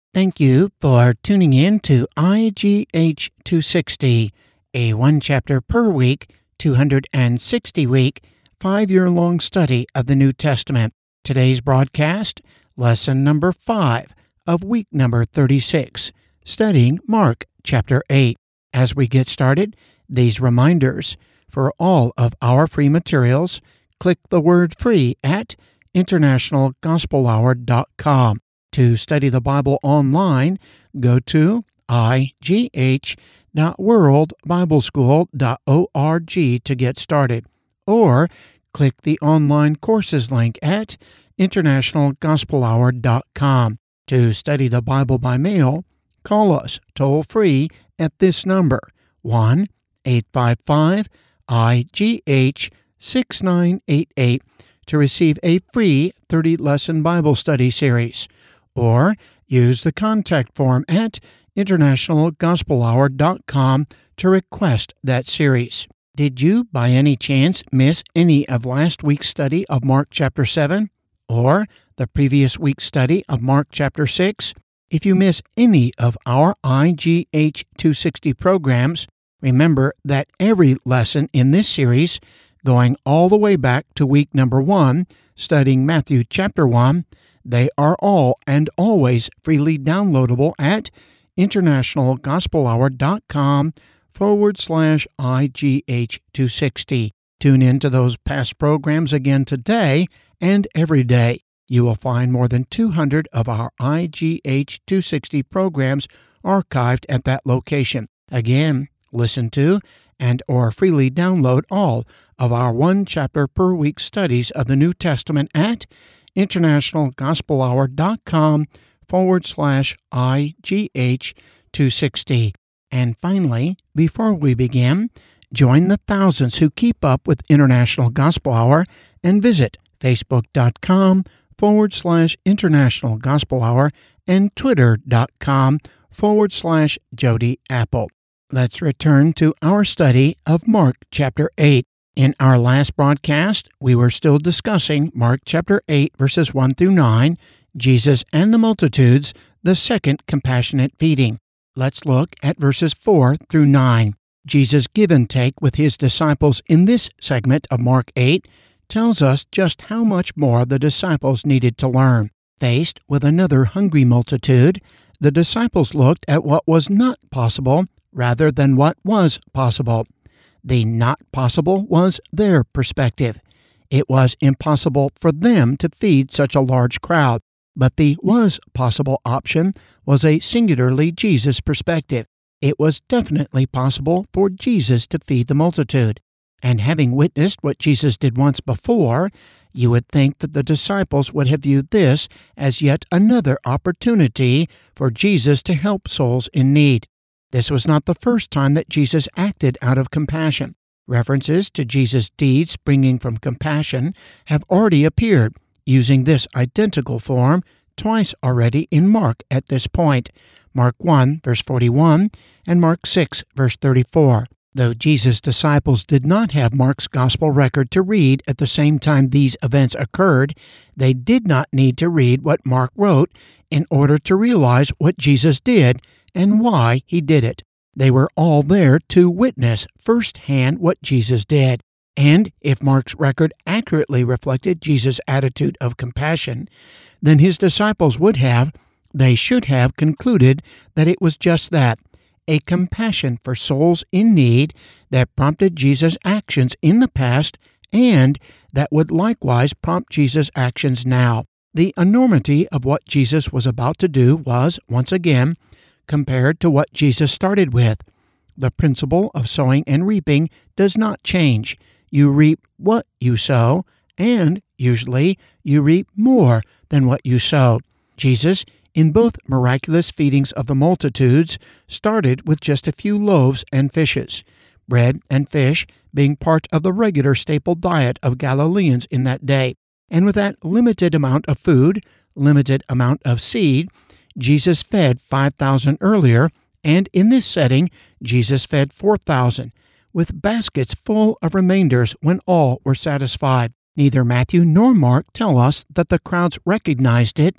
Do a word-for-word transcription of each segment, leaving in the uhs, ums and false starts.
Thank you for tuning in to I G H two sixty, a one chapter per week, two hundred sixty week, five-year-long study of the New Testament. Today's broadcast, lesson number five of week number thirty-six, studying Mark chapter eight. As we get started, these reminders: for all of our free materials, click the word free at international gospel hour dot com. To study the Bible online, go to I G H dot world bible school dot org to get started, or click the online courses link at international gospel hour dot com. To study the Bible by mail, call us toll-free at this number, one eight five five I G H six nine eight eight, to receive a free thirty-lesson Bible study series. Or use the contact form at international gospel hour dot com to request that series. Did you, by any chance, miss any of last week's study of Mark chapter seven? Or the previous week's study of Mark chapter six? If you miss any of our I G H two sixty programs, remember that every lesson in this series, going all the way back to week number one, studying Matthew chapter one, they are all and always freely downloadable at international gospel hour dot com forward slash I G H two sixty. Tune in to those past programs again today and every day. You will find more than two hundred of our I G H two sixty programs archived at that location. Again, listen to and or freely download all of our one chapter per week studies of the New Testament at international gospel hour dot com forward slash I G H two sixty. And finally, before we begin, join the thousands who keep up with International Gospel Hour and visit facebook.com forward slash international gospel hour and twitter.com forward slash Jody Apple. Let's return to our study of Mark chapter eight. In our last broadcast, we were still discussing Mark chapter eight, verses one through nine, Jesus and the multitudes, the second compassionate feeding. Let's look at verses four through nine. Jesus' give and take with his disciples in this segment of Mark eight tells us just how much more the disciples needed to learn. Faced with another hungry multitude, the disciples looked at what was not possible rather than what was possible. The not possible was their perspective. It was impossible for them to feed such a large crowd, but the was possible option was a singularly Jesus perspective. It was definitely possible for Jesus to feed the multitude. And having witnessed what Jesus did once before, you would think that the disciples would have viewed this as yet another opportunity for Jesus to help souls in need. This was not the first time that Jesus acted out of compassion. References to Jesus' deeds springing from compassion have already appeared, using this identical form twice already in Mark at this point, Mark one, verse forty-one, and Mark six, verse thirty-four. Though Jesus' disciples did not have Mark's gospel record to read at the same time these events occurred, they did not need to read what Mark wrote in order to realize what Jesus did and why he did it. They were all there to witness firsthand what Jesus did. And if Mark's record accurately reflected Jesus' attitude of compassion, then his disciples would have, they should have concluded that it was just that, a compassion for souls in need that prompted Jesus' actions in the past and that would likewise prompt Jesus' actions now. The enormity of what Jesus was about to do was, once again, compared to what Jesus started with. The principle of sowing and reaping does not change. You reap what you sow, and usually you reap more than what you sow. Jesus, in both miraculous feedings of the multitudes, started with just a few loaves and fishes, bread and fish being part of the regular staple diet of Galileans in that day. And with that limited amount of food, limited amount of seed, Jesus fed five thousand earlier, and in this setting, Jesus fed four thousand, with baskets full of remainders when all were satisfied. Neither Matthew nor Mark tell us that the crowds recognized it,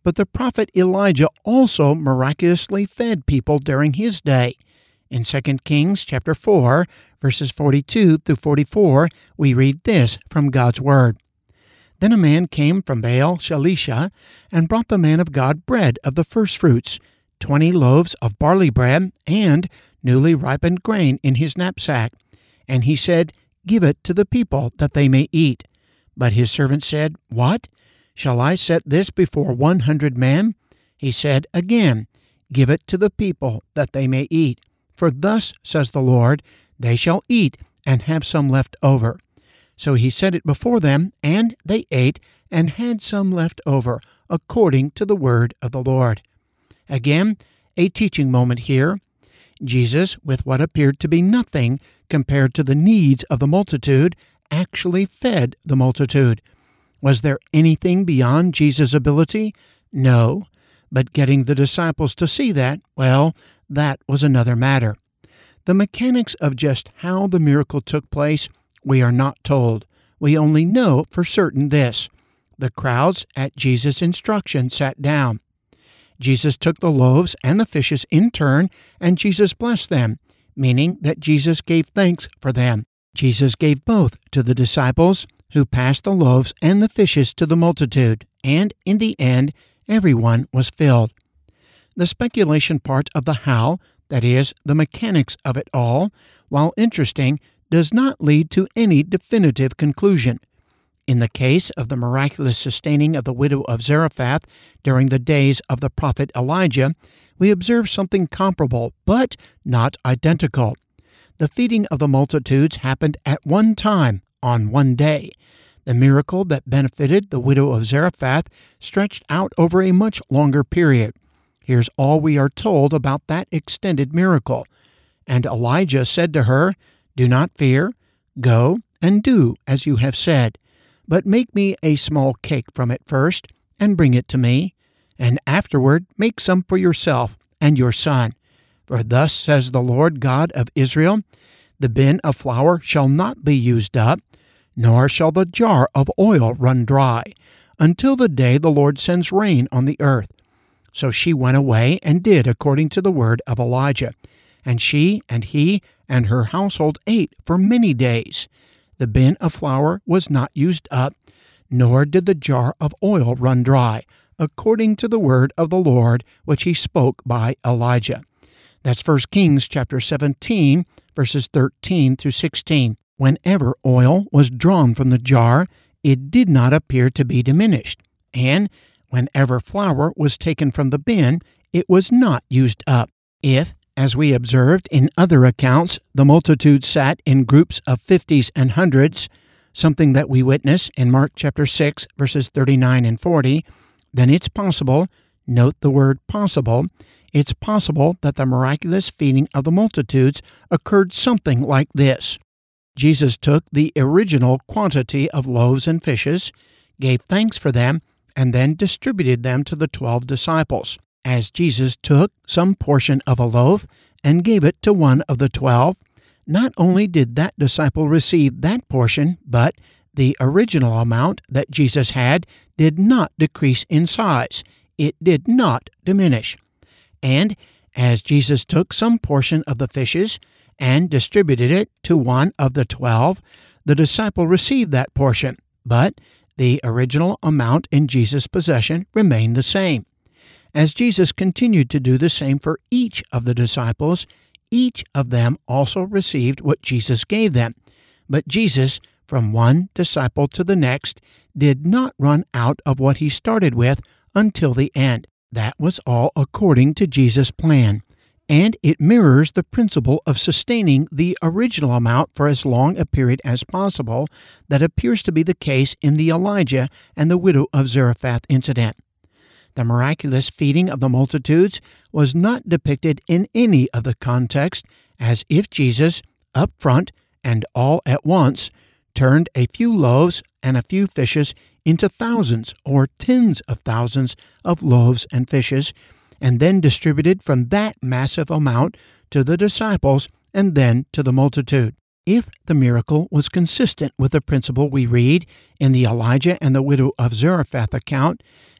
but the prophet Elijah also miraculously fed people during his day. In Second Kings chapter four, verses forty-two through forty-four, we read this from God's Word. Then a man came from Baal Shalisha and brought the man of God bread of the firstfruits, twenty loaves of barley bread, and newly ripened grain in his knapsack. And he said, Give it to the people, that they may eat. But his servant said, What? Shall I set this before one hundred men? He said again, Give it to the people, that they may eat. For thus says the Lord, They shall eat, and have some left over. So he set it before them, and they ate, and had some left over, according to the word of the Lord. Again, a teaching moment here. Jesus, with what appeared to be nothing compared to the needs of the multitude, actually fed the multitude. Was there anything beyond Jesus' ability? No. But getting the disciples to see that, well, that was another matter. The mechanics of just how the miracle took place, we are not told. We only know for certain this. The crowds, at Jesus' instruction, sat down. Jesus took the loaves and the fishes in turn, and Jesus blessed them, meaning that Jesus gave thanks for them. Jesus gave both to the disciples, who passed the loaves and the fishes to the multitude, and in the end, everyone was filled. The speculation part of the how, that is, the mechanics of it all, while interesting, does not lead to any definitive conclusion. In the case of the miraculous sustaining of the widow of Zarephath during the days of the prophet Elijah, we observe something comparable, but not identical. The feeding of the multitudes happened at one time, on one day. The miracle that benefited the widow of Zarephath stretched out over a much longer period. Here's all we are told about that extended miracle. And Elijah said to her, Do not fear, go and do as you have said. But make me a small cake from it first, and bring it to me, and afterward make some for yourself and your son. For thus says the Lord God of Israel, The bin of flour shall not be used up, nor shall the jar of oil run dry, until the day the Lord sends rain on the earth. So she went away and did according to the word of Elijah. And she and he and her household ate for many days. The bin of flour was not used up, nor did the jar of oil run dry, according to the word of the Lord which he spoke by Elijah. That's First Kings chapter seventeen, verses thirteen through sixteen. Whenever oil was drawn from the jar, it did not appear to be diminished, and whenever flour was taken from the bin, it was not used up. If, as we observed in other accounts, the multitude sat in groups of fifties and hundreds, something that we witness in Mark chapter six, verses thirty-nine and forty, then it's possible, note the word possible, it's possible that the miraculous feeding of the multitudes occurred something like this. Jesus took the original quantity of loaves and fishes, gave thanks for them, and then distributed them to the twelve disciples. As Jesus took some portion of a loaf and gave it to one of the twelve, not only did that disciple receive that portion, but the original amount that Jesus had did not decrease in size. It did not diminish. And as Jesus took some portion of the fishes and distributed it to one of the twelve, the disciple received that portion, but the original amount in Jesus' possession remained the same. As Jesus continued to do the same for each of the disciples, each of them also received what Jesus gave them. But Jesus, from one disciple to the next, did not run out of what he started with until the end. That was all according to Jesus' plan, and it mirrors the principle of sustaining the original amount for as long a period as possible that appears to be the case in the Elijah and the widow of Zarephath incident. The miraculous feeding of the multitudes was not depicted in any of the context as if Jesus, up front and all at once, turned a few loaves and a few fishes into thousands or tens of thousands of loaves and fishes, and then distributed from that massive amount to the disciples and then to the multitude. If the miracle was consistent with the principle we read in the Elijah and the widow of Zarephath account,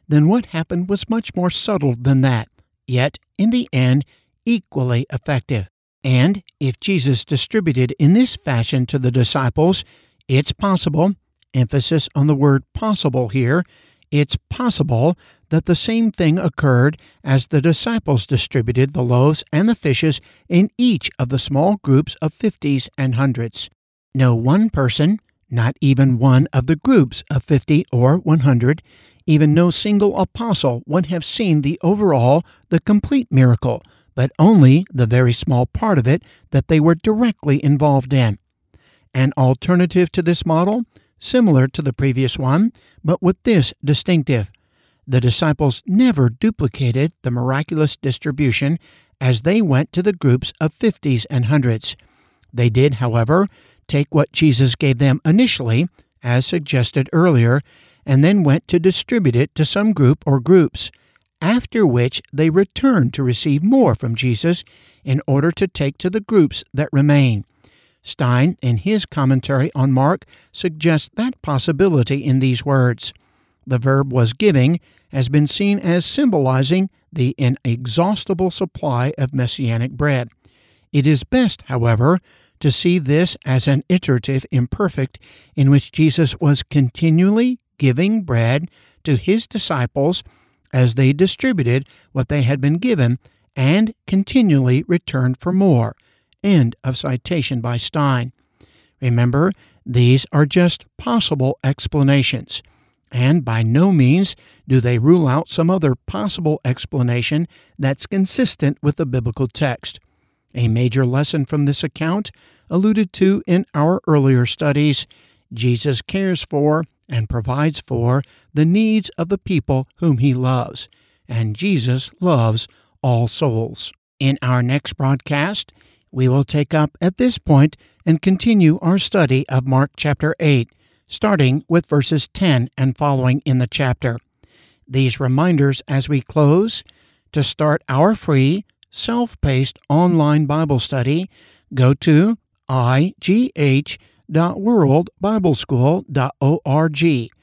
then what happened was much more subtle than that, yet, in the end, equally effective. And if Jesus distributed in this fashion to the disciples, it's possible, emphasis on the word possible here, it's possible that the same thing occurred as the disciples distributed the loaves and the fishes in each of the small groups of fifties and hundreds. No one person, not even one of the groups of fifty or one hundred, even no single apostle would have seen the overall, the complete miracle, but only the very small part of it that they were directly involved in. An alternative to this model, similar to the previous one, but with this distinctive. The disciples never duplicated the miraculous distribution as they went to the groups of fifties and hundreds. They did, however, take what Jesus gave them initially, as suggested earlier, and then went to distribute it to some group or groups, after which they returned to receive more from Jesus in order to take to the groups that remain. Stein, in his commentary on Mark, suggests that possibility in these words. The verb was giving has been seen as symbolizing the inexhaustible supply of messianic bread. It is best, however, to see this as an iterative imperfect in which Jesus was continually giving bread to his disciples as they distributed what they had been given and continually returned for more. End of citation by Stein. Remember, these are just possible explanations, and by no means do they rule out some other possible explanation that's consistent with the biblical text. A major lesson from this account, alluded to in our earlier studies, Jesus cares for and provides for the needs of the people whom he loves, and Jesus loves all souls. In our next broadcast, we will take up at this point and continue our study of Mark chapter eight, starting with verses ten and following in the chapter. These reminders as we close: to start our free, self-paced online Bible study, go to i g h dot world bible school dot org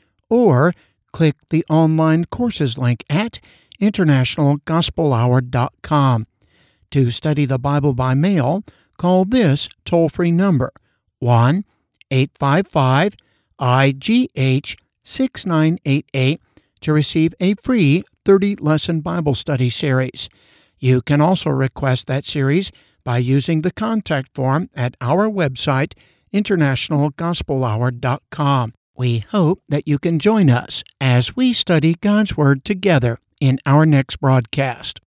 or click the online courses link at international gospel hour dot com. To study the Bible by mail, call this toll-free number, one eight five five I G H six nine eight eight, to receive a free thirty-lesson Bible study series. You can also request that series by using the contact form at our website, international gospel hour dot com. We hope that you can join us as we study God's Word together in our next broadcast.